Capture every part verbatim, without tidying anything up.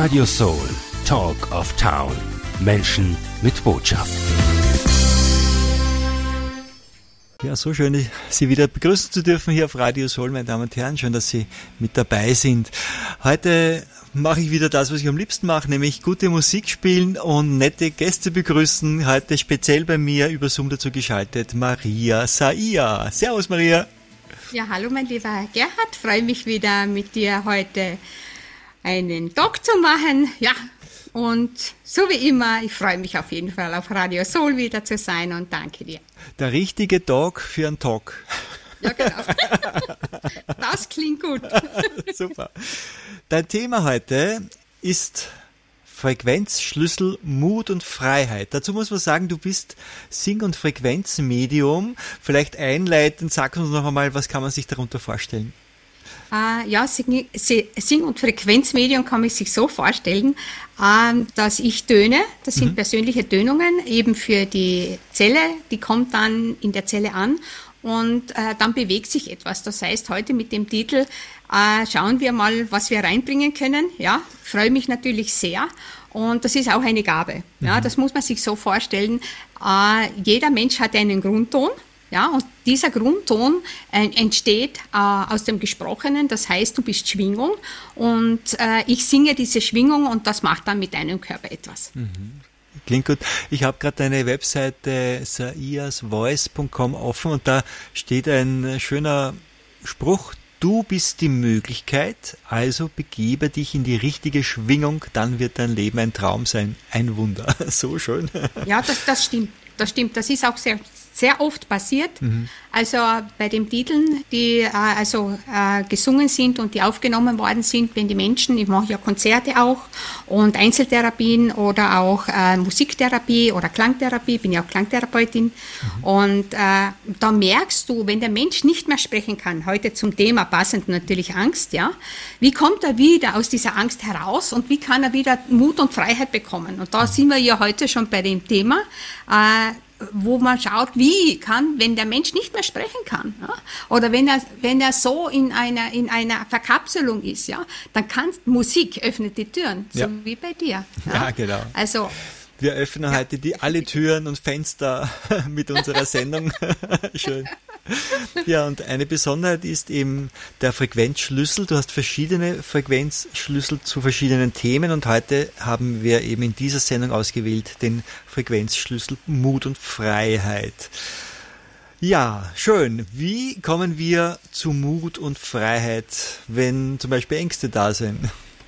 Radio Soul, Talk of Town. Menschen mit Botschaft. Ja, so schön, Sie wieder begrüßen zu dürfen hier auf Radio Soul, meine Damen und Herren. Schön, dass Sie mit dabei sind. Heute mache ich wieder das, was ich am liebsten mache, nämlich gute Musik spielen und nette Gäste begrüßen. Heute speziell bei mir über Zoom dazu geschaltet Maria Saia. Servus, Maria. Ja, hallo, mein lieber Gerhard. Freue mich wieder mit dir heute einen Talk zu machen. Ja, und so wie immer, ich freue mich auf jeden Fall auf Radio Soul wieder zu sein und danke dir. Der richtige Talk für einen Talk. Ja, genau. Das klingt gut. Super. Dein Thema heute ist Frequenzschlüssel, Mut und Freiheit. Dazu muss man sagen, du bist Sing- und Frequenzmedium. Vielleicht einleitend, sag uns noch einmal, was kann man sich darunter vorstellen? Uh, ja, Sing-, Sing- und Frequenzmedium kann man sich so vorstellen, uh, dass ich töne, das sind mhm. persönliche Tönungen, eben für die Zelle, die kommt dann in der Zelle an und uh, dann bewegt sich etwas. Das heißt, heute mit dem Titel uh, schauen wir mal, was wir reinbringen können. Ja, freue mich natürlich sehr. Und das ist auch eine Gabe. Ja, mhm. Das muss man sich so vorstellen. Uh, jeder Mensch hat einen Grundton. Ja, und dieser Grundton äh, entsteht äh, aus dem Gesprochenen, das heißt, du bist Schwingung und äh, ich singe diese Schwingung und das macht dann mit deinem Körper etwas. Mhm. Klingt gut. Ich habe gerade deine Webseite saias voice punkt com offen und da steht ein schöner Spruch: Du bist die Möglichkeit, also begebe dich in die richtige Schwingung, dann wird dein Leben ein Traum sein. Ein Wunder. So schön. Ja, das, das stimmt. Das stimmt. Das ist auch sehr sehr oft passiert. Mhm. Also bei den Titeln, die äh, also äh, gesungen sind und die aufgenommen worden sind, wenn die Menschen, ich mache ja Konzerte auch und Einzeltherapien oder auch äh, Musiktherapie oder Klangtherapie, bin ja auch Klangtherapeutin. Mhm. Und äh, da merkst du, wenn der Mensch nicht mehr sprechen kann, heute zum Thema passend natürlich Angst, ja, wie kommt er wieder aus dieser Angst heraus und wie kann er wieder Mut und Freiheit bekommen? Und da mhm. sind wir ja heute schon bei dem Thema, äh, wo man schaut, wie kann, wenn der Mensch nicht mehr sprechen kann, ja, oder wenn er, wenn er so in einer, in einer Verkapselung ist, ja, dann kann Musik öffnet die Türen, so ja. wie bei dir. Ja, ja genau. Also, wir öffnen ja. heute die, alle Türen und Fenster mit unserer Sendung. Schön. Ja, und eine Besonderheit ist eben der Frequenzschlüssel. Du hast verschiedene Frequenzschlüssel zu verschiedenen Themen und heute haben wir eben in dieser Sendung ausgewählt den Frequenzschlüssel Mut und Freiheit. Ja, schön. Wie kommen wir zu Mut und Freiheit, wenn zum Beispiel Ängste da sind?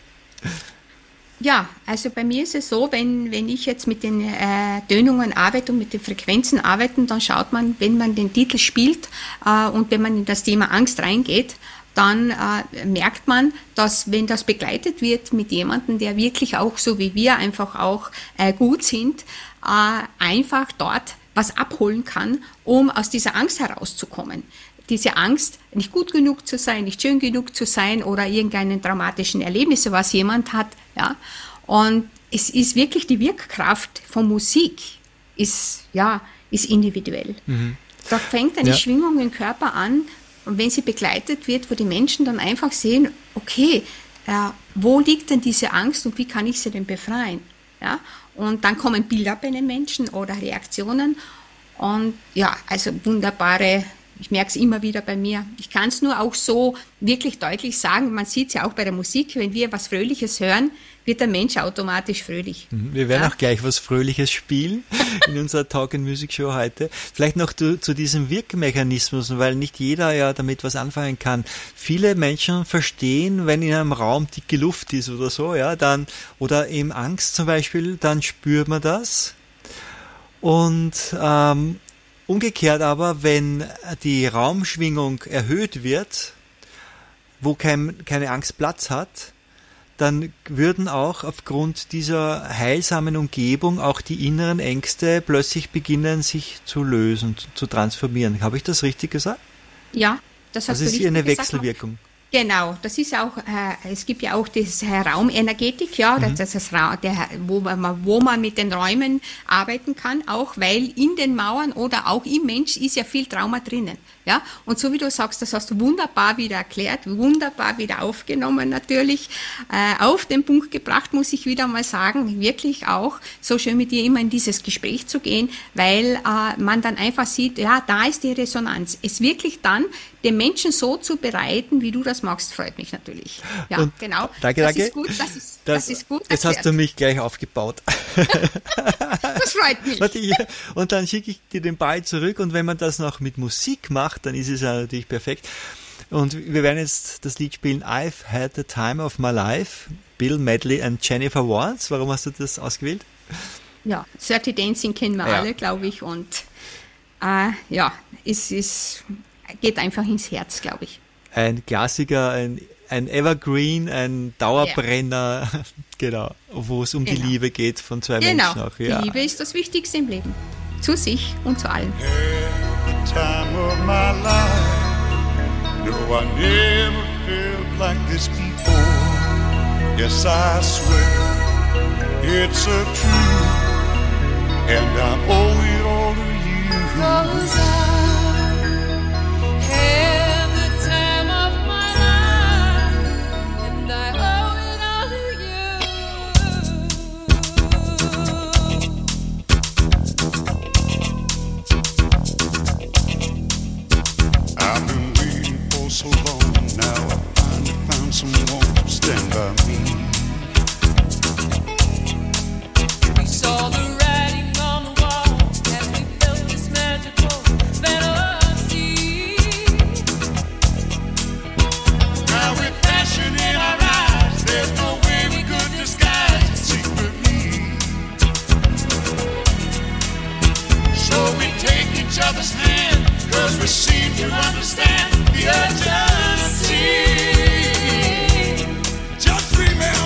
Ja, also bei mir ist es so, wenn, wenn ich jetzt mit den äh, Tönungen arbeite und mit den Frequenzen arbeite, dann schaut man, wenn man den Titel spielt äh, und wenn man in das Thema Angst reingeht, dann äh, merkt man, dass wenn das begleitet wird mit jemandem, der wirklich auch so wie wir einfach auch äh, gut sind, äh, einfach dort was abholen kann, um aus dieser Angst herauszukommen. Diese Angst, nicht gut genug zu sein, nicht schön genug zu sein oder irgendeinen traumatischen Erlebnis, was jemand hat. Ja. Und es ist wirklich die Wirkkraft von Musik, ist, ja, ist individuell. Mhm. Da fängt eine ja. Schwingung im Körper an und wenn sie begleitet wird, wo die Menschen dann einfach sehen, okay, äh, wo liegt denn diese Angst und wie kann ich sie denn befreien? Ja. Und dann kommen Bilder bei den Menschen oder Reaktionen und ja, also wunderbare. Ich merke es immer wieder bei mir. Ich kann es nur auch so wirklich deutlich sagen. Man sieht es ja auch bei der Musik. Wenn wir was Fröhliches hören, wird der Mensch automatisch fröhlich. Wir werden ja. auch gleich was Fröhliches spielen in unserer Talk and Music Show heute. Vielleicht noch zu, zu diesem Wirkmechanismus, weil nicht jeder ja damit was anfangen kann. Viele Menschen verstehen, wenn in einem Raum dicke Luft ist oder so, ja, dann, oder eben Angst zum Beispiel, dann spürt man das. Und, ähm, umgekehrt aber, wenn die Raumschwingung erhöht wird, wo kein, keine Angst Platz hat, dann würden auch aufgrund dieser heilsamen Umgebung auch die inneren Ängste plötzlich beginnen, sich zu lösen, zu transformieren. Habe ich das richtig gesagt? Ja, das hast also du richtig gesagt. Das ist eine gesagt. Wechselwirkung. Genau, das ist auch, äh, es gibt ja auch das äh, Raumenergetik, ja, mhm. das ist das, der, wo, man, wo man mit den Räumen arbeiten kann, auch weil in den Mauern oder auch im Mensch ist ja viel Trauma drinnen. Ja, und so wie du sagst, das hast du wunderbar wieder erklärt, wunderbar wieder aufgenommen natürlich, äh, auf den Punkt gebracht, muss ich wieder mal sagen, wirklich auch so schön mit dir immer in dieses Gespräch zu gehen, weil äh, man dann einfach sieht, ja, da ist die Resonanz. Es wirklich dann den Menschen so zu bereiten, wie du das magst, freut mich natürlich. Ja, und genau. Danke, das danke. Ist gut, das ist, das, das ist gut Jetzt erklärt. hast du mich gleich aufgebaut. Das freut mich. Und dann schicke ich dir den Ball zurück und wenn man das noch mit Musik macht, dann ist es ja natürlich perfekt. Und wir werden jetzt das Lied spielen I've Had the Time of My Life, Bill Medley und Jennifer Warnes. Warum hast du das ausgewählt? Ja, Dirty Dancing kennen wir ja. alle, glaube ich. Und äh, ja, es ist, geht einfach ins Herz, glaube ich. Ein Klassiker, ein, ein Evergreen, ein Dauerbrenner, ja. Genau, wo es um genau. die Liebe geht von zwei genau. Menschen auch. Ja. Die Liebe ist das Wichtigste im Leben. Zu sich und zu allen. The time of my life. No, I never felt like this before. Yes, I swear it's a truth, and I owe it all to you. 'Cause I had the time of my life, and I owe it all to you. I've been waiting for so long, now I finally found someone to stand by me. We saw the writing on the wall, and we felt this magical fantasy. Now with passion in our eyes, there's no way we could disguise it secretly. So we take each other's hand, 'cause we seem to understand the urgency. Just remember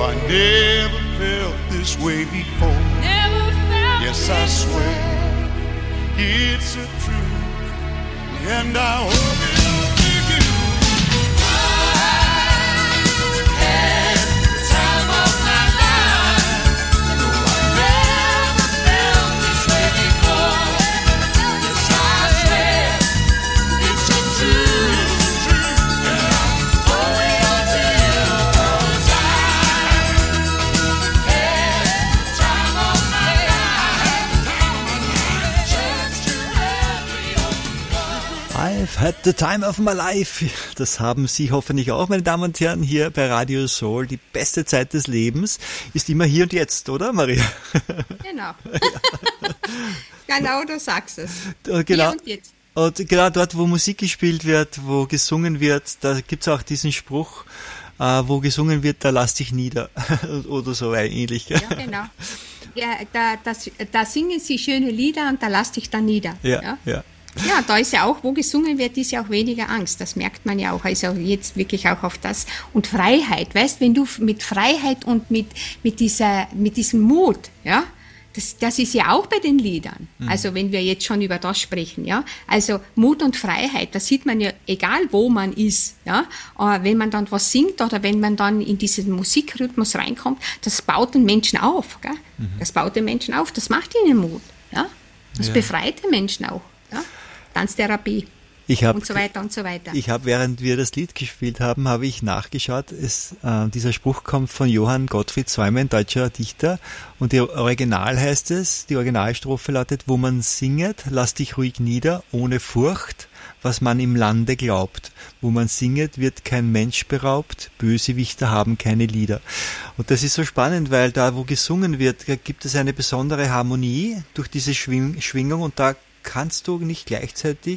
I never felt this way before. Never felt Yes, I swear it's a truth, and I hope it'll take you. I had the time of my life. No, I never felt this way before. Yes, I swear it's a truth, and I owe it all to you, 'cause I had the time of my life. Just to have you. I've had the time of my life. Das haben Sie hoffentlich auch, meine Damen und Herren, hier bei Radio Soul. Die beste Zeit des Lebens ist immer hier und jetzt, oder, Maria? Genau. Genau, du sagst es. Äh, Genau. Hier und jetzt. Und genau dort, wo Musik gespielt wird, wo gesungen wird, da gibt's auch diesen Spruch, äh, wo gesungen wird, da lass dich nieder. Oder so ähnlich. Gell? Ja, genau. Ja, da, das, da singen sie schöne Lieder und da lass dich dann nieder. Ja, ja. ja. Ja, da ist ja auch, wo gesungen wird, ist ja auch weniger Angst. Das merkt man ja auch. Also jetzt wirklich auch auf das. Und Freiheit, weißt, wenn du mit Freiheit und mit, mit dieser, mit diesem Mut, ja, das, das ist ja auch bei den Liedern. Mhm. Also wenn wir jetzt schon über das sprechen, ja. Also Mut und Freiheit, das sieht man ja, egal wo man ist, ja. Aber wenn man dann was singt oder wenn man dann in diesen Musikrhythmus reinkommt, das baut den Menschen auf, gell? Mhm. Das baut den Menschen auf, das macht ihnen Mut, ja. Das Ja. befreit den Menschen auch, ja. Tanztherapie Ich habe und so weiter und so weiter. Ich habe, während wir das Lied gespielt haben, habe ich nachgeschaut. Es, äh, dieser Spruch kommt von Johann Gottfried Säumer, ein deutscher Dichter. Und im Original heißt es, die Originalstrophe lautet, wo man singet, lass dich ruhig nieder, ohne Furcht, was man im Lande glaubt. Wo man singet, wird kein Mensch beraubt, Bösewichter haben keine Lieder. Und das ist so spannend, weil da, wo gesungen wird, gibt es eine besondere Harmonie durch diese Schwing- Schwingung und da kannst du nicht gleichzeitig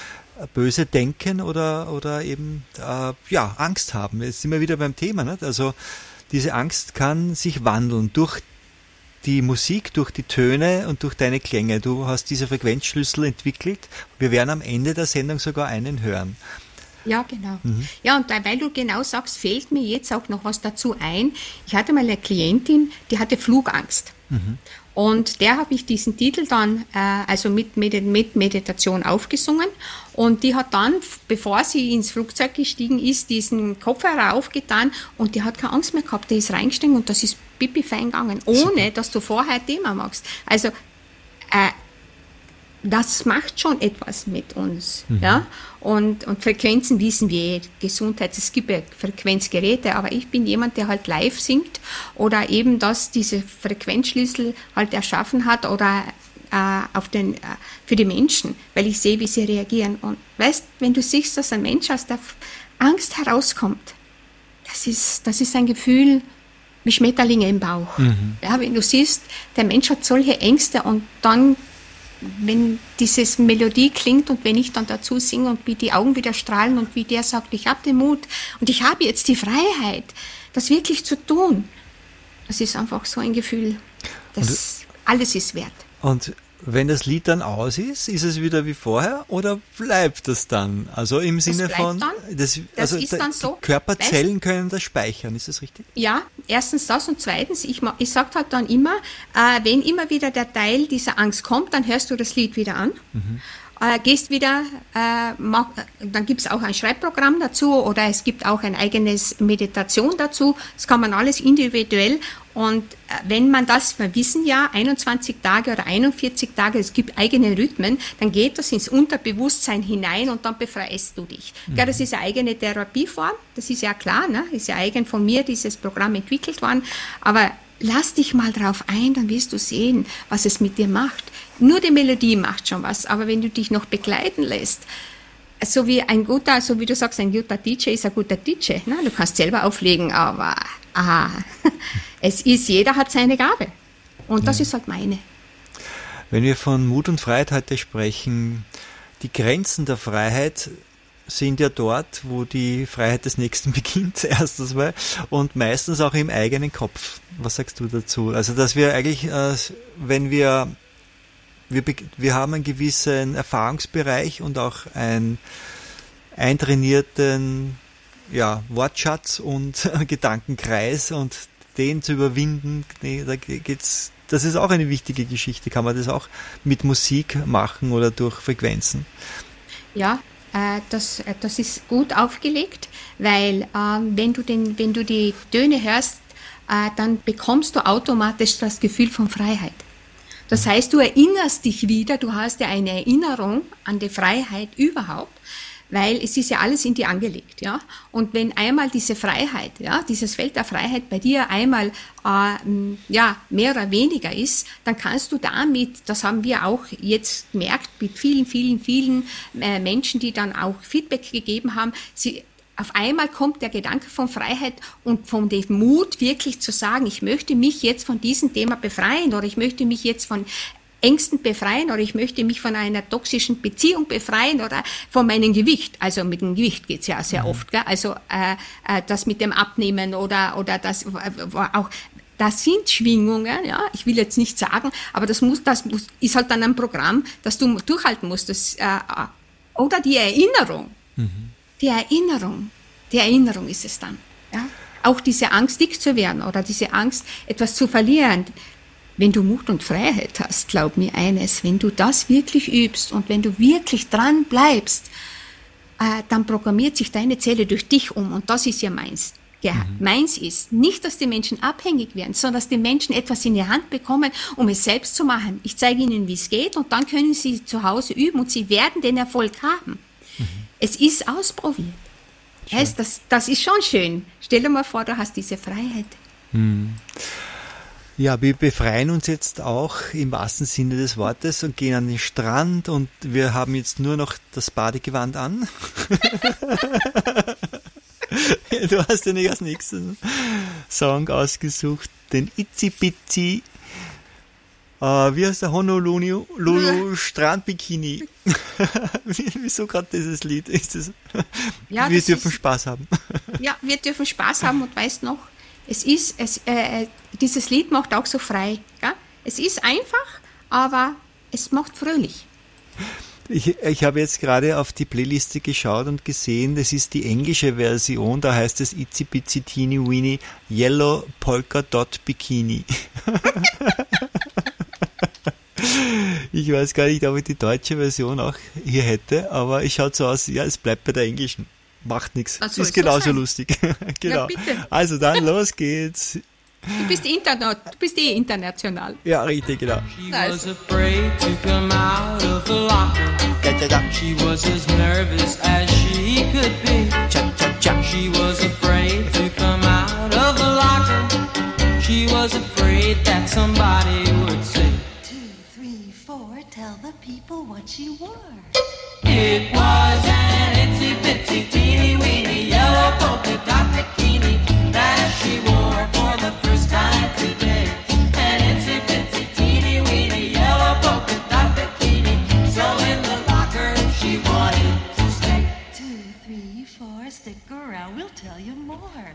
böse denken oder oder eben äh, ja Angst haben. Jetzt sind wir wieder beim Thema, nicht? Also diese Angst kann sich wandeln durch die Musik, durch die Töne und durch deine Klänge. Du hast diese Frequenzschlüssel entwickelt. Wir werden am Ende der Sendung sogar einen hören. Ja, genau. Mhm. Ja, und da, weil du genau sagst, fällt mir jetzt auch noch was dazu ein. Ich hatte mal eine Klientin, die hatte Flugangst. Mhm. Und der habe ich diesen Titel dann, äh, also mit, Medi- mit Meditation aufgesungen. Und die hat dann, bevor sie ins Flugzeug gestiegen ist, diesen Kopfhörer aufgetan und die hat keine Angst mehr gehabt. Die ist reingestiegen und das ist pipi fein gegangen, ohne dass du vorher ein Thema machst. Also, äh, das macht schon etwas mit uns, mhm. ja. Und, und Frequenzen wissen wir, Gesundheit, es gibt ja Frequenzgeräte, aber ich bin jemand, der halt live singt oder eben das, diese Frequenzschlüssel halt erschaffen hat oder äh, auf den, äh, für die Menschen, weil ich sehe, wie sie reagieren. Und weißt, wenn du siehst, dass ein Mensch aus der Angst herauskommt, das ist, das ist ein Gefühl wie Schmetterlinge im Bauch. Mhm. Ja, wenn du siehst, der Mensch hat solche Ängste und dann wenn dieses Melodie klingt und wenn ich dann dazu singe und wie die Augen wieder strahlen und wie der sagt, ich habe den Mut und ich habe jetzt die Freiheit, das wirklich zu tun, das ist einfach so ein Gefühl, das alles ist wert. Und wenn das Lied dann aus ist, ist es wieder wie vorher oder bleibt das dann? Also im Sinne von, dann. das, Das also ist da, dann so, die Körperzellen weißt, können das speichern, ist das richtig? Ja, erstens das und zweitens, ich, ich sage halt dann immer, äh, wenn immer wieder der Teil dieser Angst kommt, dann hörst du das Lied wieder an. Mhm. Äh, gehst wieder, äh, mach, dann gibt es auch ein Schreibprogramm dazu oder es gibt auch ein eigenes Meditation dazu. Das kann man alles individuell. Und äh, wenn man das, wir wissen ja, einundzwanzig Tage oder einundvierzig Tage, es gibt eigene Rhythmen, dann geht das ins Unterbewusstsein hinein und dann befreist du dich. Mhm. Ja, das ist eine eigene Therapieform, das ist ja klar, ne? Ist ja eigen von mir dieses Programm entwickelt worden. Aber lass dich mal drauf ein, dann wirst du sehen, was es mit dir macht. Nur die Melodie macht schon was, aber wenn du dich noch begleiten lässt, so wie ein guter, so wie du sagst, ein guter D J ist ein guter D J. Ne? Du kannst selber auflegen, aber ah, es ist, jeder hat seine Gabe. Und das ja. ist halt meine. Wenn wir von Mut und Freiheit heute sprechen, die Grenzen der Freiheit sind ja dort, wo die Freiheit des Nächsten beginnt, erstens mal, und meistens auch im eigenen Kopf. Was sagst du dazu? Also, dass wir eigentlich, äh, wenn wir, wir, wir haben einen gewissen Erfahrungsbereich und auch einen eintrainierten, ja, Wortschatz und Gedankenkreis und den zu überwinden, nee, da geht's, das ist auch eine wichtige Geschichte. Kann man das auch mit Musik machen oder durch Frequenzen? Ja, äh, das, äh, das ist gut aufgelegt, weil äh, wenn du den, wenn du die Töne hörst, äh, dann bekommst du automatisch das Gefühl von Freiheit. Das heißt, du erinnerst dich wieder, du hast ja eine Erinnerung an die Freiheit überhaupt, weil es ist ja alles in dir angelegt, ja. Und wenn einmal diese Freiheit, ja, dieses Feld der Freiheit bei dir einmal, äh, ja, mehr oder weniger ist, dann kannst du damit, das haben wir auch jetzt gemerkt mit vielen, vielen, vielen äh, Menschen, die dann auch Feedback gegeben haben, sie auf einmal kommt der Gedanke von Freiheit und von dem Mut, wirklich zu sagen, ich möchte mich jetzt von diesem Thema befreien oder ich möchte mich jetzt von Ängsten befreien oder ich möchte mich von einer toxischen Beziehung befreien oder von meinem Gewicht. Also mit dem Gewicht geht's ja sehr oft. Gell? Also äh, äh, das mit dem Abnehmen oder, oder das äh, auch... Das sind Schwingungen, ja, ich will jetzt nicht sagen, aber das muss, das muss, ist halt dann ein Programm, das du durchhalten musst. Das, äh, oder die Erinnerung. Mhm. Die Erinnerung, die Erinnerung ist es dann. Ja? Auch diese Angst, dick zu werden oder diese Angst, etwas zu verlieren. Wenn du Mut und Freiheit hast, glaub mir eines, wenn du das wirklich übst und wenn du wirklich dran bleibst, äh, dann programmiert sich deine Zelle durch dich um und das ist ja meins. Ja, mhm. Meins ist nicht, dass die Menschen abhängig werden, sondern dass die Menschen etwas in die Hand bekommen, um es selbst zu machen. Ich zeige ihnen, wie es geht und dann können sie zu Hause üben und sie werden den Erfolg haben. Mhm. Es ist ausprobiert. Heißt, das, das ist schon schön. Stell dir mal vor, du hast diese Freiheit. Hm. Ja, wir befreien uns jetzt auch im wahrsten Sinne des Wortes und gehen an den Strand und wir haben jetzt nur noch das Badegewand an. Du hast ja nicht als nächsten Song ausgesucht, den Itzi Bitzi. Uh, wie heißt der Honolulu Lulu Strandbikini? Wieso gerade dieses Lied? Ist das, ja, wir das dürfen ist, Spaß haben. Ja, wir dürfen Spaß haben und weißt noch, es ist, es, äh, dieses Lied macht auch so frei. Gell? Es ist einfach, aber es macht fröhlich. Ich, ich habe jetzt gerade auf die Playliste geschaut und gesehen, das ist die englische Version, da heißt es Itsy Bitsy Teeny Weeny Yellow Polka Dot Bikini. Ich weiß gar nicht, ob ich die deutsche Version auch hier hätte, aber es schaut so aus, ja, es bleibt bei der englischen. Macht nichts. Ist genauso lustig. Genau. Ja, also dann, los geht's. Du bist, interna- du bist eh international. Ja, richtig, genau. She was afraid to come out of the locker. She was as nervous as she could be. She was afraid to come out of the locker. She was afraid that somebody would say, Two, three, four, tell the people what she wore. It was an itsy bitsy teeny weeny yellow polka dot bikini that she wore for the first time today. An itsy bitsy teeny weeny yellow polka dot bikini. So in the locker she wanted to stay. Two, three, four, stick around, we'll tell you more.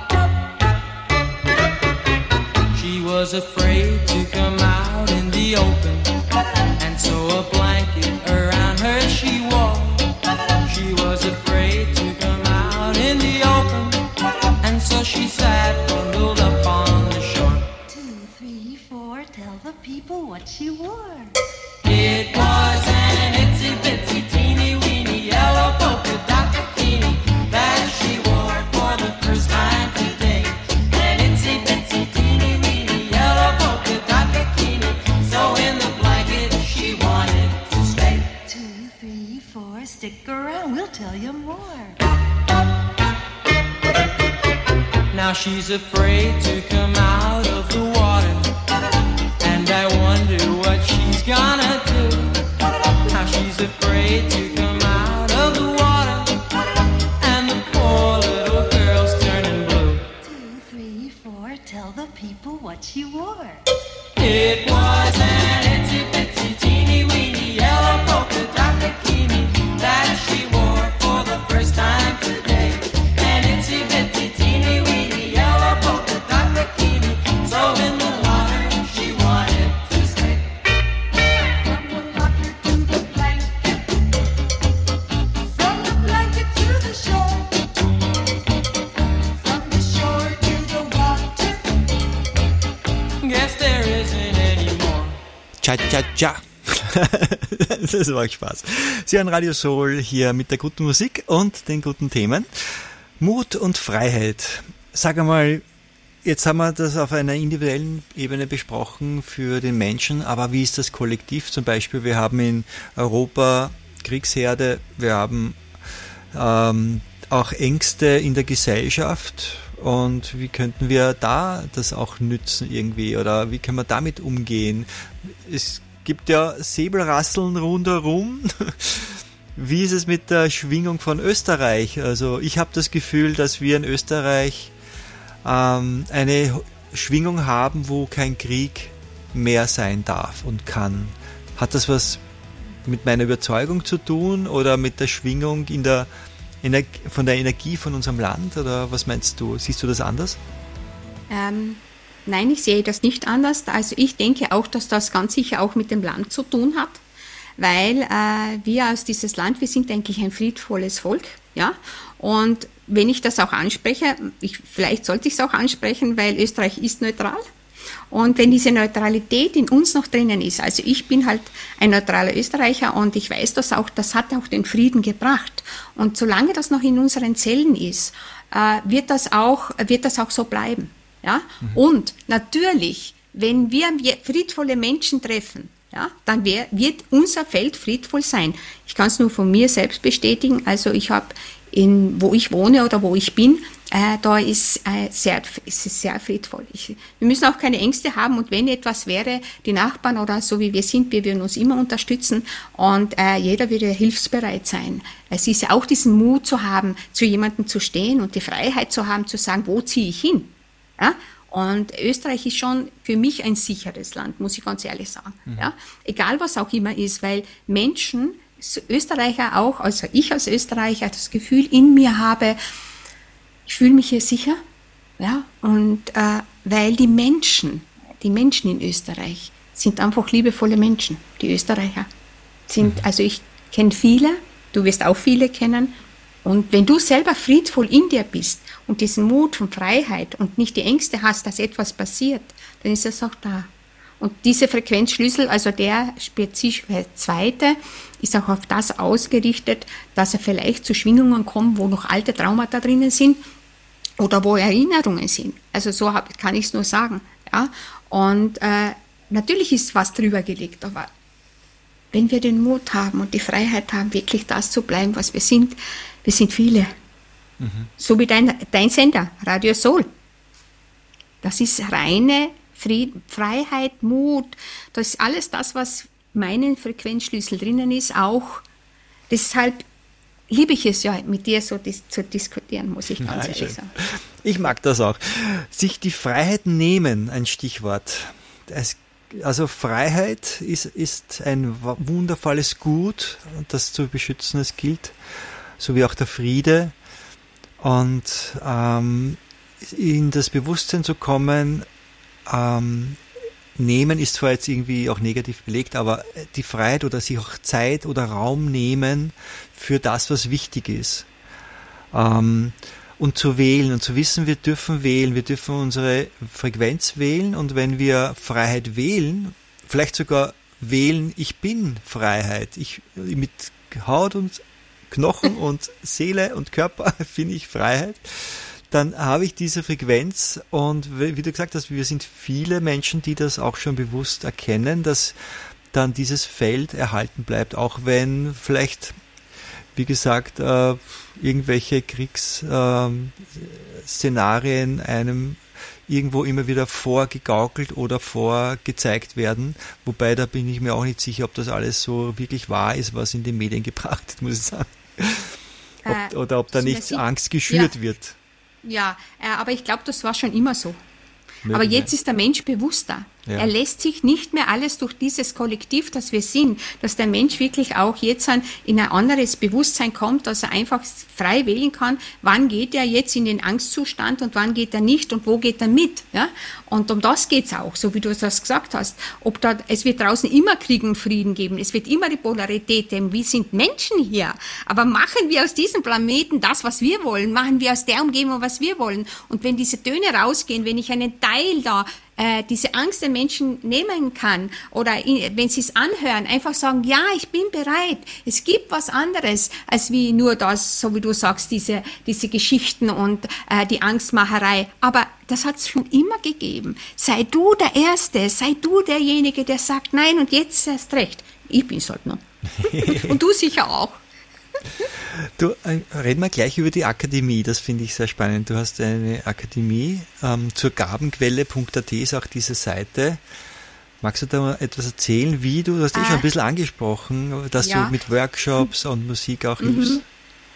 She was afraid to come out in the open, and so a blanket around her she wore. She was afraid to come out in the open, and so she sat bundled up on the shore. Two, three, four, tell the people what she wore. It was an itsy bitsy teeny weeny yellow polka dot bikini that she wore for the first time today. An itsy bitsy teeny weeny yellow polka dot bikini. So in the blanket she wanted to stay. Two, three, four, stick around, we'll tell you more. Now she's afraid to come out of the water, and I wonder what she's gonna do. Now she's afraid to come out of the water, and the poor little girl's turning blue. Two, three, four, tell the people what she wore. It was an itsy bitsy teeny weeny yellow polka dot bikini that she wore for the first time today. An itsy bitsy teeny weeny yellow polka dot bikini. So in the water she wanted to stay. From the locker to the blanket, from the blanket to the shore, from the shore to the water, Cha-cha-cha. Das macht Spaß. Sie haben Radio Soul hier mit der guten Musik und den guten Themen. Mut und Freiheit. Sag einmal, jetzt haben wir das auf einer individuellen Ebene besprochen für den Menschen, aber wie ist das kollektiv? Zum Beispiel, wir haben in Europa Kriegsherde, wir haben ähm, auch Ängste in der Gesellschaft. Und wie könnten wir da das auch nützen irgendwie? Oder wie können wir damit umgehen? Es gibt ja Säbelrasseln rundherum. Wie ist es mit der Schwingung von Österreich? Also ich habe das Gefühl, dass wir in Österreich ähm, eine Schwingung haben, wo kein Krieg mehr sein darf und kann. Hat das was mit meiner Überzeugung zu tun oder mit der Schwingung in der Ener- von der Energie von unserem Land? Oder was meinst du? Siehst du das anders? Ähm, nein, ich sehe das nicht anders. Also ich denke auch, dass das ganz sicher auch mit dem Land zu tun hat, weil äh, wir aus dieses Land, wir sind eigentlich ein friedvolles Volk, ja. Und wenn ich das auch anspreche, ich, vielleicht sollte ich es auch ansprechen, weil Österreich ist neutral. Und wenn diese Neutralität in uns noch drinnen ist, also ich bin halt ein neutraler Österreicher und ich weiß das auch, das hat auch den Frieden gebracht. Und solange das noch in unseren Zellen ist, äh, wird das auch, wird das auch so bleiben. Ja? Mhm. Und natürlich, wenn wir friedvolle Menschen treffen, ja, dann wär, wird unser Feld friedvoll sein. Ich kann es nur von mir selbst bestätigen. Also ich habe in, wo ich wohne oder wo ich bin, äh, da ist, äh, sehr, ist es sehr friedvoll. Ich, wir müssen auch keine Ängste haben und wenn etwas wäre, die Nachbarn oder so wie wir sind, wir würden uns immer unterstützen und äh, jeder würde hilfsbereit sein. Es ist ja auch diesen Mut zu haben, zu jemandem zu stehen und die Freiheit zu haben, zu sagen, wo ziehe ich hin? Ja? Und Österreich ist schon für mich ein sicheres Land, muss ich ganz ehrlich sagen. Mhm. Ja? Egal was auch immer ist, weil Menschen, Österreicher auch, also ich als Österreicher das Gefühl in mir habe, ich fühle mich hier sicher, ja, und äh, weil die Menschen, die Menschen in Österreich sind einfach liebevolle Menschen, die Österreicher sind, also ich kenne viele, du wirst auch viele kennen und wenn du selber friedvoll in dir bist und diesen Mut und Freiheit und nicht die Ängste hast, dass etwas passiert, dann ist es auch da. Und diese Frequenzschlüssel, also der spezifische zweite, ist auch auf das ausgerichtet, dass er vielleicht zu Schwingungen kommt, wo noch alte Traumata drinnen sind oder wo Erinnerungen sind. Also so hab, kann ich es nur sagen. Ja? Und äh, natürlich ist was drüber gelegt, aber wenn wir den Mut haben und die Freiheit haben, wirklich das zu bleiben, was wir sind, wir sind viele. Mhm. So wie dein, dein Sender, Radio Soul. Das ist reine Frieden, Freiheit, Mut, das ist alles das, was meinen Frequenzschlüssel drinnen ist, auch. Deshalb liebe ich es ja, mit dir so dis- zu diskutieren, muss ich ganz ehrlich sagen. Ich mag das auch. Sich die Freiheit nehmen, ein Stichwort. Es, also Freiheit ist, ist ein wundervolles Gut, das zu beschützen es gilt, so wie auch der Friede. Und ähm, in das Bewusstsein zu kommen, Ähm, nehmen ist zwar jetzt irgendwie auch negativ belegt, aber die Freiheit oder sich auch Zeit oder Raum nehmen für das, was wichtig ist. Ähm, und zu wählen und zu wissen, wir dürfen wählen, wir dürfen unsere Frequenz wählen und wenn wir Freiheit wählen, vielleicht sogar wählen, ich bin Freiheit, ich mit Haut und Knochen und Seele und Körper finde ich Freiheit. Dann habe ich diese Frequenz und wie du gesagt hast, wir sind viele Menschen, die das auch schon bewusst erkennen, dass dann dieses Feld erhalten bleibt, auch wenn vielleicht, wie gesagt, äh, irgendwelche Kriegsszenarien äh, einem irgendwo immer wieder vorgegaukelt oder vorgezeigt werden, wobei da bin ich mir auch nicht sicher, ob das alles so wirklich wahr ist, was in den Medien gebracht wird, muss ich sagen. Ob, äh, oder ob da nicht Angst geschürt ja. wird. Ja, äh, aber ich glaube, das war schon immer so. Mögen aber jetzt ist der Mensch bewusster. Ja. Er lässt sich nicht mehr alles durch dieses Kollektiv, das wir sind, dass der Mensch wirklich auch jetzt in ein anderes Bewusstsein kommt, dass er einfach frei wählen kann, wann geht er jetzt in den Angstzustand und wann geht er nicht und wo geht er mit. Ja? Und um das geht's auch, so wie du das gesagt hast. Ob da, es wird draußen immer Krieg und Frieden geben, es wird immer die Polarität geben. Wir sind Menschen hier, aber machen wir aus diesem Planeten das, was wir wollen, machen wir aus der Umgebung, was wir wollen. Und wenn diese Töne rausgehen, wenn ich einen Teil da äh, diese Angst den Menschen nehmen kann oder in, wenn sie es anhören, einfach sagen, ja, ich bin bereit. Es gibt was anderes, als wie nur das, so wie du sagst, diese, diese Geschichten und äh, die Angstmacherei. Aber das hat es schon immer gegeben. Sei du der Erste, sei du derjenige, der sagt, nein, und jetzt erst recht. Ich bin's halt noch. Und du sicher auch. Du, äh, reden wir gleich über die Akademie, das finde ich sehr spannend. Du hast eine Akademie, ähm, zur gabenquelle punkt a t ist auch diese Seite. Magst du da mal etwas erzählen, wie du, du hast eh schon ein bisschen angesprochen, dass ja. du mit Workshops und Musik auch hilfst? Mhm.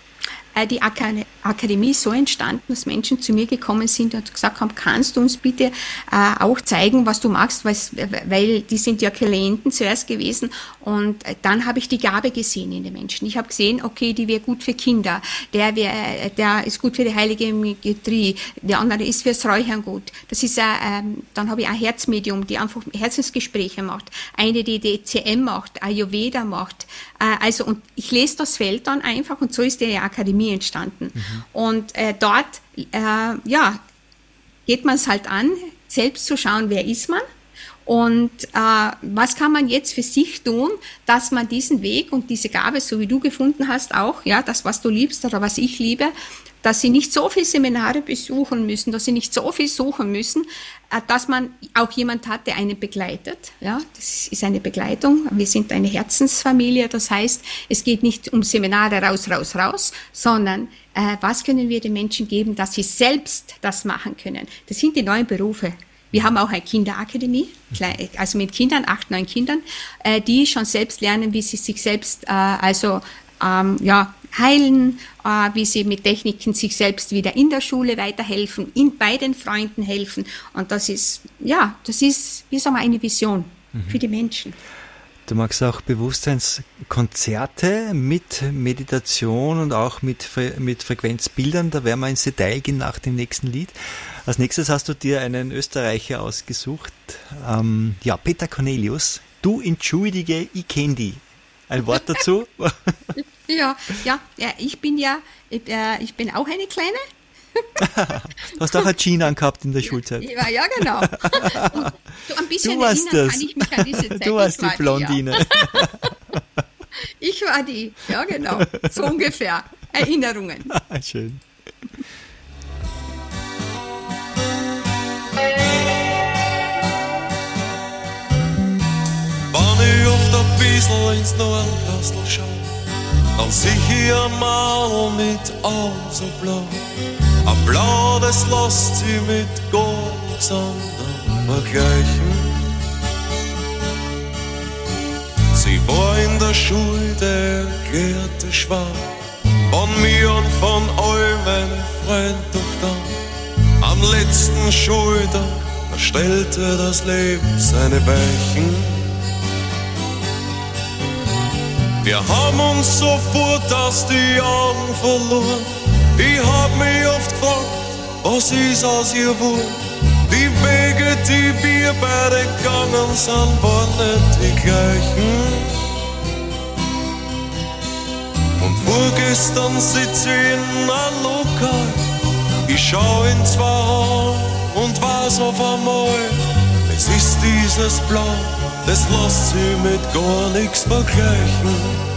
Die Akademie ist so entstanden, dass Menschen zu mir gekommen sind und gesagt haben, kannst du uns bitte äh, auch zeigen, was du machst, weil die sind ja Klienten zuerst gewesen und dann habe ich die Gabe gesehen in den Menschen. Ich habe gesehen, okay, die wäre gut für Kinder, der, wär, der ist gut für die heilige Imagerie, der andere ist fürs Räuchern gut. Das ist ein, dann habe ich ein Herzmedium, die einfach Herzensgespräche macht, eine, die D C M macht, Ayurveda macht. Äh, also und ich lese das Feld dann einfach und so ist die Akademie entstanden. Mhm. Und äh, dort äh, ja, geht man es halt an, selbst zu schauen, wer ist man und äh, was kann man jetzt für sich tun, dass man diesen Weg und diese Gabe, so wie du gefunden hast, auch, ja, das, was du liebst oder was ich liebe, dass sie nicht so viele Seminare besuchen müssen, dass sie nicht so viel suchen müssen, dass man auch jemand hat, der einen begleitet. Ja, das ist eine Begleitung. Wir sind eine Herzensfamilie. Das heißt, es geht nicht um Seminare raus, raus, raus, sondern äh, was können wir den Menschen geben, dass sie selbst das machen können. Das sind die neuen Berufe. Wir haben auch eine Kinderakademie, also mit Kindern, acht, neun Kindern, äh, die schon selbst lernen, wie sie sich selbst, äh, also ähm, ja, heilen, äh, wie sie mit Techniken sich selbst wieder in der Schule weiterhelfen, in, bei den Freunden helfen. Und das ist, ja, das ist, wie sagen wir, eine Vision mhm. für die Menschen. Du magst auch Bewusstseinskonzerte mit Meditation und auch mit, mit Frequenzbildern. Da werden wir ins Detail gehen nach dem nächsten Lied. Als nächstes hast du dir einen Österreicher ausgesucht. Ähm, ja, Peter Cornelius. Du entschuldige, ich kenn die. Ein Wort dazu? Ja, ja, ja, ich bin ja, ich, äh, ich bin auch eine Kleine. Du hast auch ein Jean angehabt in der Schulzeit. Ja, ja, genau. Und so ein bisschen du warst erinnern das. kann ich mich an diese Zeit. Du warst ich die Blondine. Die, ja. Ich war die, ja genau, so ungefähr. Erinnerungen. Schön. Wenn ich oft ein bisschen ins Nordkastel schau, dann sieh ich ein Mann mit Augen so blau. Ein Blau, das lässt sie mit gar nichts anderem vergleichen. Sie war in der Schule der erklärte Schwab, von mir und von all meinen Freunden, doch dann am letzten Schultag, da stellte das Leben seine Weichen. Wir haben uns sofort aus die Augen verloren. Ich hab mich oft gefragt, was ist aus ihr geworden? Die Wege, die wir beide gegangen sind, waren nicht die gleichen. Und vorgestern sitz ich in einem Lokal. Ich schau in zwei Augen und weiß auf einmal, es ist dieses Blau, das lässt sich mit gar nichts vergleichen.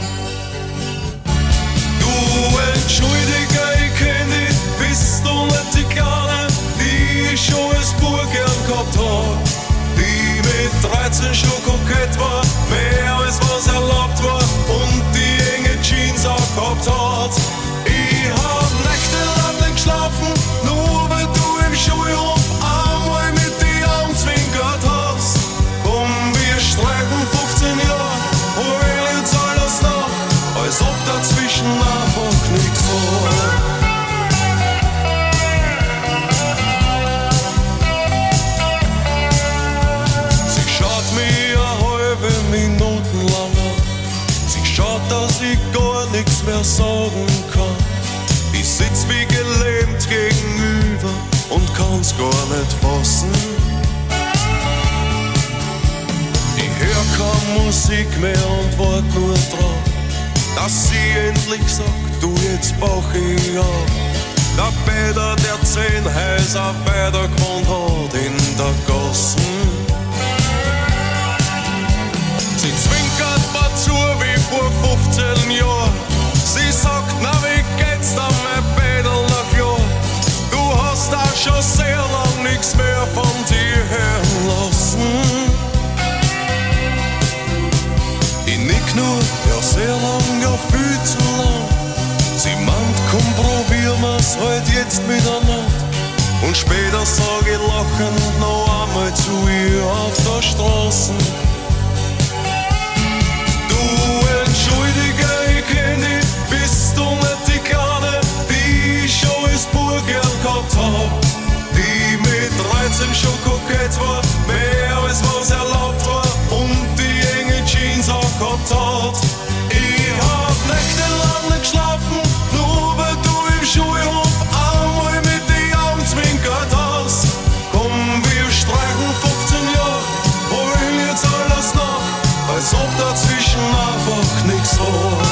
Du entschuldige, ich kenn dich, bist du nicht die Kleine, die ich schon als Bub gern gehabt hab, die mit dreizehn schon kokett war, mehr als was erlaubt war und die enge Jeans auch gehabt hat. Ich hab nächtelang nicht geschlafen, nur weil du im Schulhof einmal mit die Augen zwinkert hast. Komm, wir streiten fünfzehn Jahre, hol jetzt alles nach, als ob dazwischen einfach nichts war. Sie schaut mich eine halbe Minute lang an, sie schaut, dass ich gar nichts mehr sagen kann. Ich sitz wie gelähmt gegenüber und kann's gar nicht fassen. Ich hör keine Musik mehr und wart nur drauf, dass sie endlich sagt, du, jetzt brauch ich auf. Der Peter, der zehn Häuser weiter gewohnt hat in der Gasse. lassen. Sie zwinkert mir zu wie vor fünfzehn Jahren. Sie sagt, na wie geht's dann, mein Bädel nach Jahr? Du hast auch schon sehr lang nichts mehr von dir hören lassen. Ich nick nur, ja sehr lang, ja viel zu lang. Sie meint, komm probier mir's halt jetzt miteinander. Und später sag ich lachend noch einmal zu ihr auf der Straße. Du entschuldige, ich kenn dich, bist du nicht die Kleine, die ich schon als Bub gern gehabt hab. Die mit dreizehn schon kokett war, mehr als was erlaubt war und die enge Jeans auch gehabt hat. Ich hab nächtelang nicht geschlafen, nur weil du im Schulhof einmal mit die Augen zwinkert hast. Komm, wir streichen fünfzehn Jahre, wollen jetzt alles nach, als ob dazwischen einfach nichts war.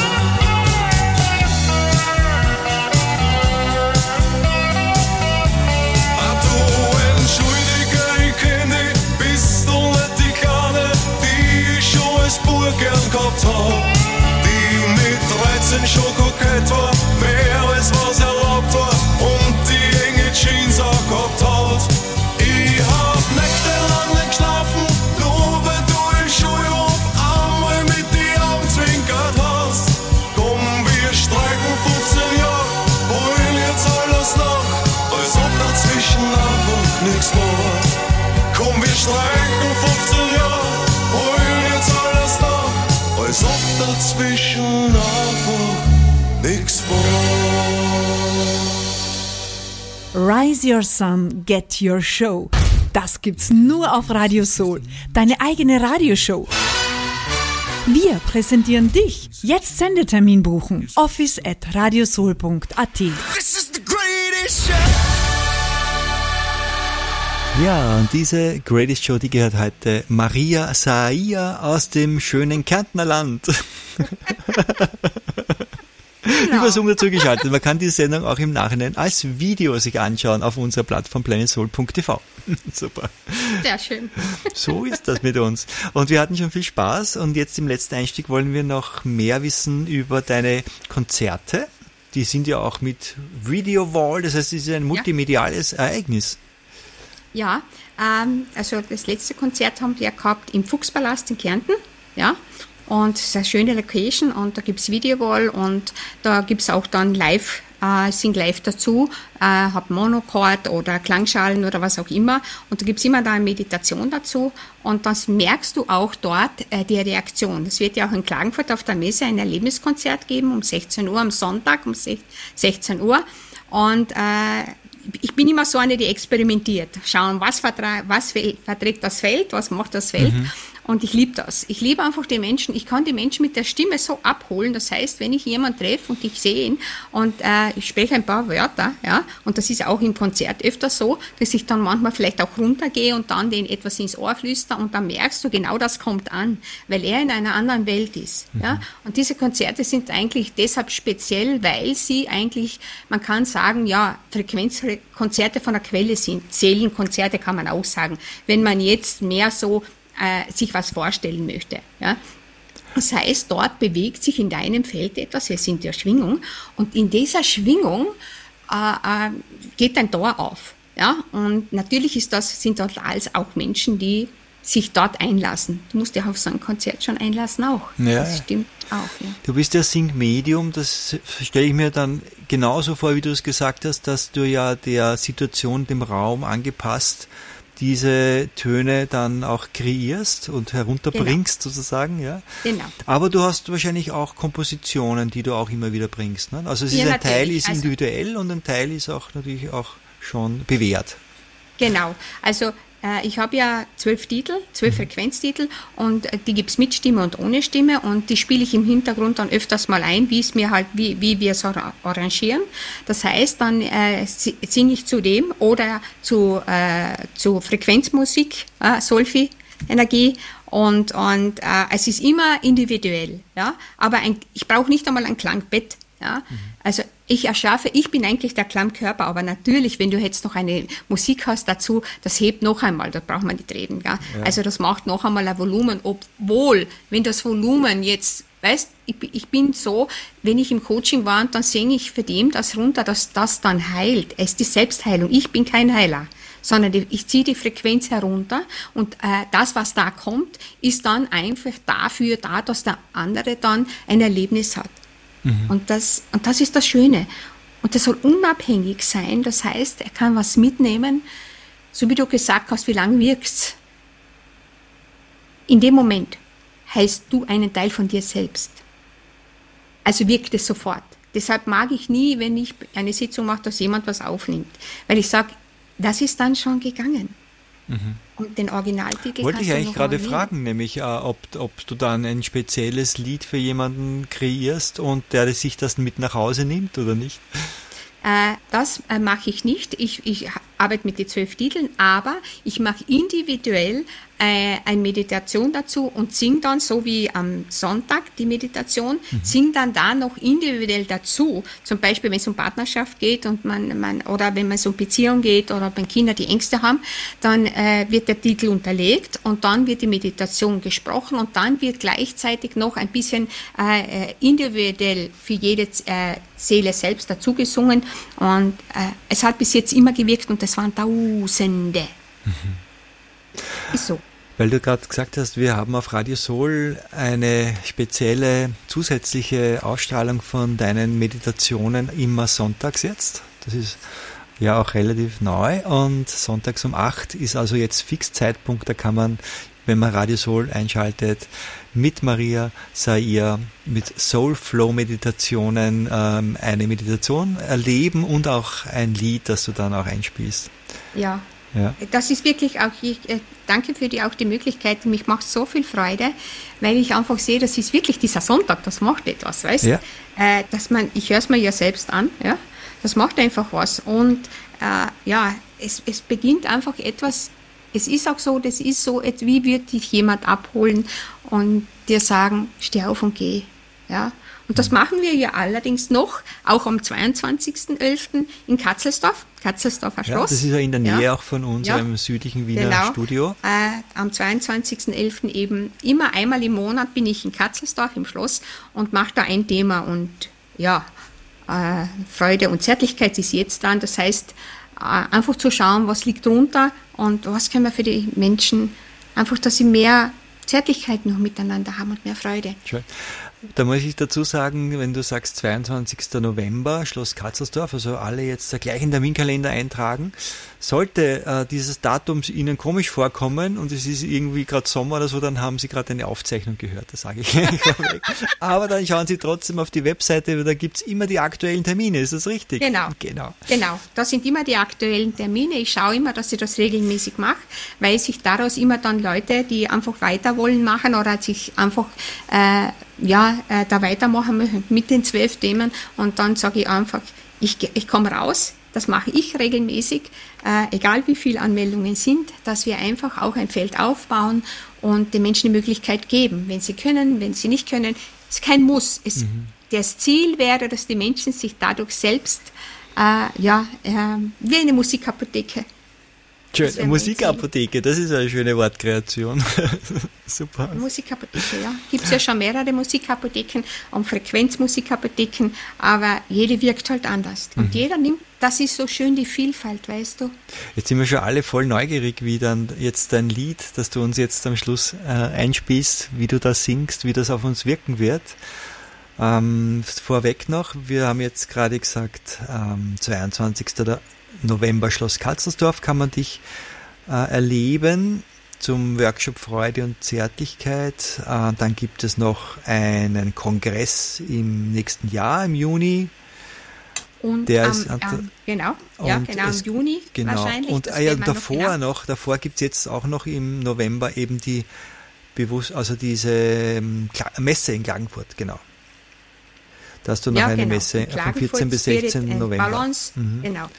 Ah, du entschuldige, ich kenn dich, bist du nicht die Kleine, die ich schon als Bub gern gehabt hab. Die mit dreizehn schon kokett war, mehr als was erlaubt war und die enge Jeans auch gehabt hat. Ich hab nächtelang nicht geschlafen, nur weil du im Schulhof einmal mit die Augen zwinkert hast. Komm, wir streiken fünfzehn Jahre, wollen jetzt alles nach, als ob dazwischen einfach nichts war. Komm, wir streiken fünfzehn Jahre, wollen jetzt alles nach, als ob dazwischen einfach nichts war. Rise Your Sun, Get Your Show. Das gibt's nur auf Radio Soul. Deine eigene Radioshow. Wir präsentieren dich. Jetzt Sendetermin buchen. office at radiosoul punkt at. This is the greatest show. Ja, und diese Greatest Show, die gehört heute Maria Saia aus dem schönen Kärntner Land. Übersungen dazu geschaltet. Man kann die Sendung auch im Nachhinein als Video sich anschauen auf unserer Plattform planet soul punkt t v. Super. Sehr schön. So ist das mit uns. Und wir hatten schon viel Spaß und jetzt im letzten Einstieg wollen wir noch mehr wissen über deine Konzerte. Die sind ja auch mit Video Wall, das heißt, es ist ein multimediales Ereignis. Ja, ähm, also das letzte Konzert haben wir gehabt im Fuchspalast in Kärnten, ja, und es ist eine schöne Location und da gibt es Videowall und da gibt es auch dann live, äh, sing live dazu, äh, hab Monochord oder Klangschalen oder was auch immer und da gibt es immer da eine Meditation dazu und das merkst du auch dort äh, die Reaktion. Es wird ja auch in Klagenfurt auf der Messe ein Erlebniskonzert geben um sechzehn Uhr am Sonntag um sechzehn Uhr und äh, ich bin immer so eine, die experimentiert. Schauen, was, vertra- was verträgt das Feld, was macht das Feld. Mhm. Und ich liebe das. Ich liebe einfach die Menschen. Ich kann die Menschen mit der Stimme so abholen. Das heißt, wenn ich jemanden treffe und ich sehe ihn und äh, ich spreche ein paar Wörter, ja, und das ist auch im Konzert öfter so, dass ich dann manchmal vielleicht auch runtergehe und dann denen etwas ins Ohr flüster und dann merkst du, genau das kommt an, weil er in einer anderen Welt ist. Mhm. Ja. Und diese Konzerte sind eigentlich deshalb speziell, weil sie eigentlich, man kann sagen, ja, Frequenzkonzerte von der Quelle sind. Seelenkonzerte kann man auch sagen. Wenn man jetzt mehr so äh, sich was vorstellen möchte. Ja. Das heißt, dort bewegt sich in deinem Feld etwas, wir sind ja Schwingung, und in dieser Schwingung äh, äh, geht ein Tor auf. Ja. Und natürlich ist das, sind dort alles auch Menschen, die sich dort einlassen. Du musst dich auf so ein Konzert schon einlassen auch. Ja. Das stimmt auch. Ja. Du bist ja Sing-Medium, das stelle ich mir dann genauso vor, wie du es gesagt hast, dass du ja der Situation, dem Raum angepasst diese Töne dann auch kreierst und herunterbringst, genau, sozusagen, ja. Genau. Aber du hast wahrscheinlich auch Kompositionen, die du auch immer wieder bringst, ne? Also es ist ja, ein Teil ist also, individuell und ein Teil ist auch natürlich auch schon bewährt. Genau. Also äh, ich habe ja zwölf Titel, zwölf mhm. Frequenztitel und äh, die gibt's mit Stimme und ohne Stimme und die spiele ich im Hintergrund dann öfters mal ein, wie es mir halt, wie, wie wir es arrangieren. Das heißt, dann äh, singe ich zu dem oder zu, äh, zu Frequenzmusik, äh, Solfi, Energie. Und, und äh, es ist immer individuell, ja. Aber ein, ich brauche nicht einmal ein Klangbett, ja. Mhm. Also Ich erschaffe, ich bin eigentlich der Klammkörper, aber natürlich, wenn du jetzt noch eine Musik hast dazu, das hebt noch einmal, da braucht man nicht reden. Gell? Ja. Also das macht noch einmal ein Volumen, obwohl, wenn das Volumen jetzt, weißt, ich, ich bin so, wenn ich im Coaching war, dann singe ich für dem das runter, dass das dann heilt. Es ist die Selbstheilung. Ich bin kein Heiler, sondern die, ich ziehe die Frequenz herunter und äh, das, was da kommt, ist dann einfach dafür da, dass der andere dann ein Erlebnis hat. Mhm. Und, das, und das ist das Schöne. Und das soll unabhängig sein, das heißt, er kann was mitnehmen, so wie du gesagt hast, wie lange wirkst. In dem Moment heißt du einen Teil von dir selbst. Also wirkt es sofort. Deshalb mag ich nie, wenn ich eine Sitzung mache, dass jemand was aufnimmt. Weil ich sage, das ist dann schon gegangen. Mhm. Und den Originaltitel wollte kannst ich du eigentlich noch gerade mal fragen, nämlich äh, ob, ob du dann ein spezielles Lied für jemanden kreierst und der sich das mit nach Hause nimmt oder nicht? Äh, das äh, mache ich nicht. Ich, ich arbeite mit den zwölf Titeln, aber ich mache individuell äh, eine Meditation dazu und singe dann, so wie am Sonntag die Meditation, mhm. singe dann da noch individuell dazu. Zum Beispiel, wenn es um Partnerschaft geht und man, man oder wenn es um Beziehung geht oder wenn Kinder die Ängste haben, dann äh, wird der Titel unterlegt und dann wird die Meditation gesprochen und dann wird gleichzeitig noch ein bisschen äh, individuell für jede äh, Seele selbst dazu gesungen und äh, es hat bis jetzt immer gewirkt und es waren Tausende. Mhm. Ist so. Weil du gerade gesagt hast, wir haben auf Radio Soul eine spezielle zusätzliche Ausstrahlung von deinen Meditationen immer sonntags jetzt. Das ist ja auch relativ neu und sonntags um acht ist also jetzt Fixzeitpunkt, da kann man, wenn man Radio Soul einschaltet, mit Maria Sair, mit Soul-Flow-Meditationen ähm, eine Meditation erleben und auch ein Lied, das du dann auch einspielst. Ja, ja. Das ist wirklich auch, ich äh, danke für die, auch die Möglichkeit, mich macht so viel Freude, weil ich einfach sehe, das ist wirklich dieser Sonntag, das macht etwas, weißt du? Ja. Äh, dass man, ich höre es mir ja selbst an, ja, das macht einfach was und äh, ja, es, es beginnt einfach etwas. Es ist auch so, das ist so, wie würde dich jemand abholen und dir sagen, steh auf und geh. Ja? Und das machen wir ja allerdings noch, auch am zweiundzwanzigsten elften in Katzelsdorf, Katzelsdorfer Schloss. Ja, das ist ja in der Nähe ja. auch von unserem ja. südlichen Wiener genau. Studio. Äh, am zweiundzwanzigsten elften eben, immer einmal im Monat bin ich in Katzelsdorf im Schloss und mache da ein Thema und ja, äh, Freude und Zärtlichkeit ist jetzt dran, das heißt, einfach zu schauen, was liegt drunter und was können wir für die Menschen, einfach, dass sie mehr Zärtlichkeit noch miteinander haben und mehr Freude. Schön. Da muss ich dazu sagen, wenn du sagst zweiundzwanzigsten November, Schloss Katzelsdorf, also alle jetzt gleich in den Terminkalender eintragen, sollte äh, dieses Datum Ihnen komisch vorkommen und es ist irgendwie gerade Sommer oder so, dann haben Sie gerade eine Aufzeichnung gehört, das sage ich. Aber dann schauen Sie trotzdem auf die Webseite, weil da gibt es immer die aktuellen Termine, ist das richtig? Genau, genau. Genau, das sind immer die aktuellen Termine. Ich schaue immer, dass ich das regelmäßig mache, weil sich daraus immer dann Leute, die einfach weiter wollen machen oder sich einfach äh, ja, äh, da weitermachen möchten mit den zwölf Themen und dann sage ich einfach, ich, ich komme raus, das mache ich regelmäßig, äh, egal wie viele Anmeldungen sind, dass wir einfach auch ein Feld aufbauen und den Menschen die Möglichkeit geben, wenn sie können, wenn sie nicht können, es ist kein Muss. Es, mhm. Das Ziel wäre, dass die Menschen sich dadurch selbst, äh, ja, äh, wie eine Musikapotheke. Schön, Musikapotheke, das ist eine schöne Wortkreation. Super. Musikapotheke, ja. Gibt es ja schon mehrere Musikapotheken und Frequenzmusikapotheken, aber jede wirkt halt anders. Und mhm. jeder nimmt, das ist so schön, die Vielfalt, weißt du. Jetzt sind wir schon alle voll neugierig, wie dann jetzt dein Lied, das du uns jetzt am Schluss äh, einspielst, wie du das singst, wie das auf uns wirken wird. Ähm, vorweg noch, wir haben jetzt gerade gesagt, ähm, zweiundzwanzigsten November Schloss Katzelsdorf kann man dich äh, erleben zum Workshop Freude und Zärtlichkeit. Äh, dann gibt es noch einen Kongress im nächsten Jahr, im Juni. Und der ähm, ist, äh, ähm, genau, ja, genau, es, im Juni genau. wahrscheinlich. Und äh, ja, davor noch, genau. noch, davor gibt es jetzt auch noch im November eben die bewusst, also diese ähm, Messe in Klagenfurt, genau. Da hast du noch ja, eine genau. Messe vom vierzehnten bis sechzehnten November. Balance, mhm. genau.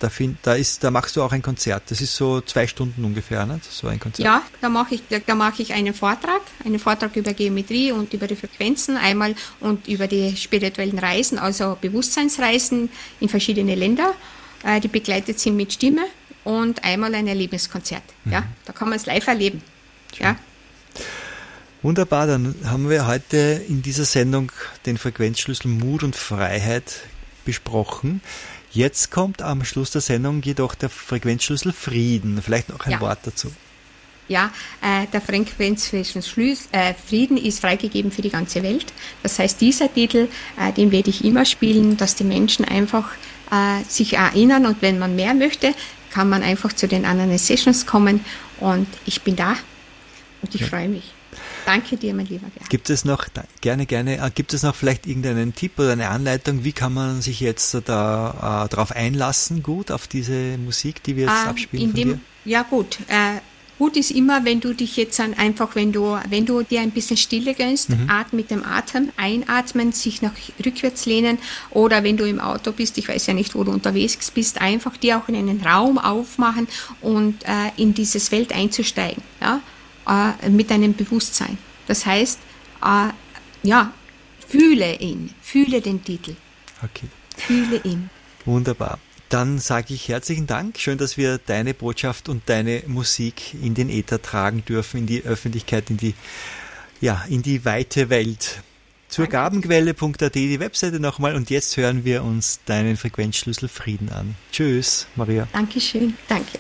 Da, find, da, ist, da machst du auch ein Konzert. Das ist so zwei Stunden ungefähr, nicht? So ein Konzert. Ja, da mache ich, da, da mache ich einen Vortrag, einen Vortrag über Geometrie und über die Frequenzen einmal und über die spirituellen Reisen, also Bewusstseinsreisen in verschiedene Länder, äh, die begleitet sind mit Stimme und einmal ein Erlebniskonzert. Mhm. Ja, da kann man es live erleben. Ja. Wunderbar, dann haben wir heute in dieser Sendung den Frequenzschlüssel Mut und Freiheit besprochen. Jetzt kommt am Schluss der Sendung jedoch der Frequenzschlüssel Frieden. Vielleicht noch ein Ja. Wort dazu. Ja, äh, der Frequenzschlüssel äh, Frieden ist freigegeben für die ganze Welt. Das heißt, dieser Titel, äh, den werde ich immer spielen, dass die Menschen einfach äh, sich erinnern und wenn man mehr möchte, kann man einfach zu den anderen Sessions kommen und ich bin da und ich Ja. freue mich. Danke dir, mein lieber Gerhard. Gibt es noch, da- gerne, gerne, äh, gibt es noch vielleicht irgendeinen Tipp oder eine Anleitung, wie kann man sich jetzt da äh, darauf einlassen, gut, auf diese Musik, die wir jetzt Äh, abspielen in von dem, dir? Ja gut, äh, gut ist immer, wenn du dich jetzt an, einfach, wenn du, wenn du dir ein bisschen Stille gönnst, Mhm. atmen mit dem Atem, einatmen, sich nach rückwärts lehnen oder wenn du im Auto bist, ich weiß ja nicht, wo du unterwegs bist, einfach dir auch in einen Raum aufmachen und äh, in dieses Feld einzusteigen, ja, äh, mit deinem Bewusstsein. Das heißt, äh, ja, fühle ihn, fühle den Titel, Okay. fühle ihn. Wunderbar. Dann sage ich herzlichen Dank. Schön, dass wir deine Botschaft und deine Musik in den Äther tragen dürfen, in die Öffentlichkeit, in die, ja, in die weite Welt. Zur gabenquelle punkt at die Webseite nochmal und jetzt hören wir uns deinen Frequenzschlüssel Frieden an. Tschüss, Maria. Dankeschön, danke.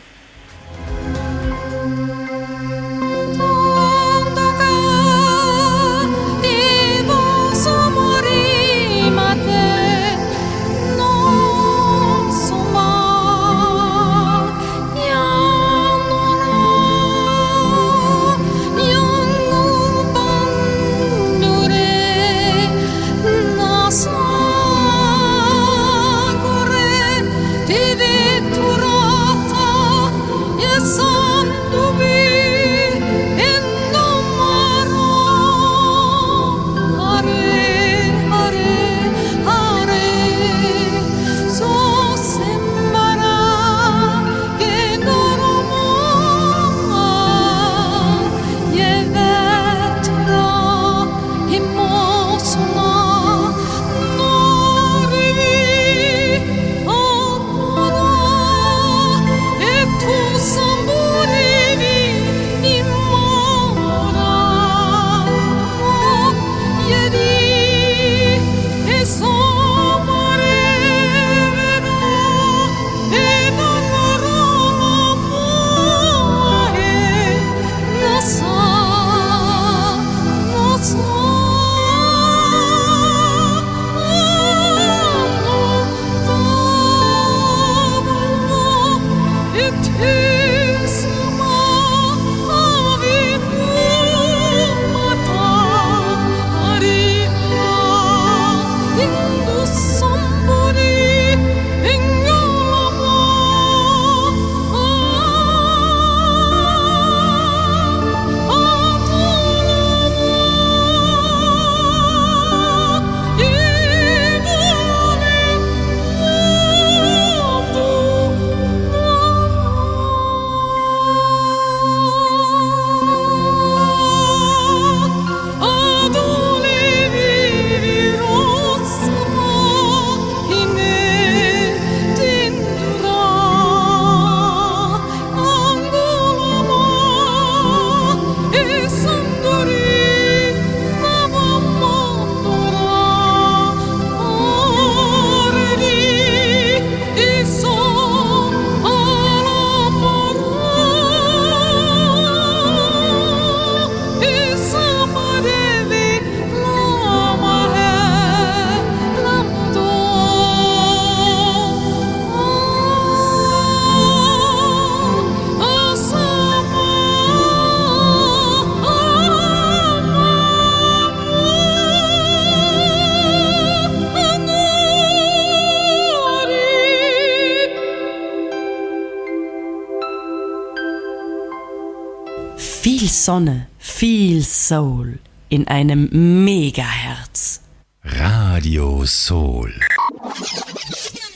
Viel Sonne, viel Soul in einem Megaherz. Radio Soul.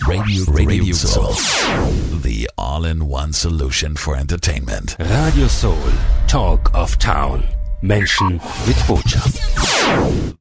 Radio, Radio Soul. The all-in-one solution for entertainment. Radio Soul, Talk of Town. Menschen mit Botschaft.